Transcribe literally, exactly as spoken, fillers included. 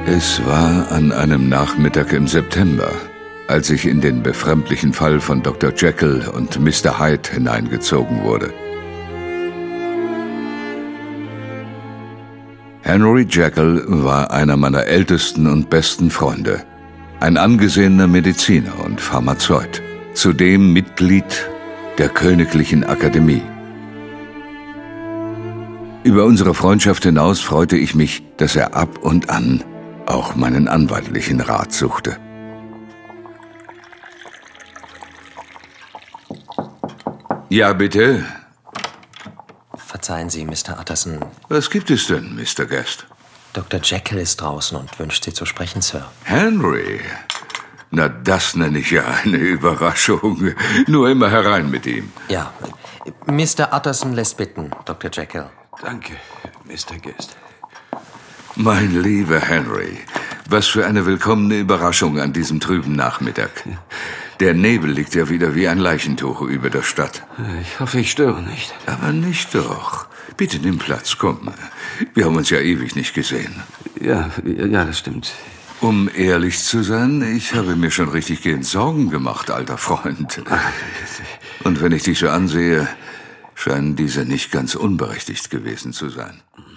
Es war an einem Nachmittag im September, als ich in den befremdlichen Fall von Doktor Jekyll und Mister Hyde hineingezogen wurde. Henry Jekyll war einer meiner ältesten und besten Freunde, ein angesehener Mediziner und Pharmazeut, zudem Mitglied der Königlichen Akademie. Über unsere Freundschaft hinaus freute ich mich, dass er ab und an auch meinen anwaltlichen Rat suchte. Ja, bitte? Verzeihen Sie, Mister Utterson. Was gibt es denn, Mister Guest? Doktor Jekyll ist draußen und wünscht Sie zu sprechen, Sir. Henry? Na, das nenne ich ja eine Überraschung. Nur immer herein mit ihm. Ja, Mister Utterson lässt bitten, Doktor Jekyll. Danke, Mister Guest. Mein lieber Henry, was für eine willkommene Überraschung an diesem trüben Nachmittag. Der Nebel liegt ja wieder wie ein Leichentuch über der Stadt. Ich hoffe, ich störe nicht. Aber nicht doch. Bitte nimm Platz, komm. Wir haben uns ja ewig nicht gesehen. Ja, ja, das stimmt. Um ehrlich zu sein, ich habe mir schon richtig gehend Sorgen gemacht, alter Freund. Und wenn ich dich so ansehe, scheinen diese nicht ganz unberechtigt gewesen zu sein.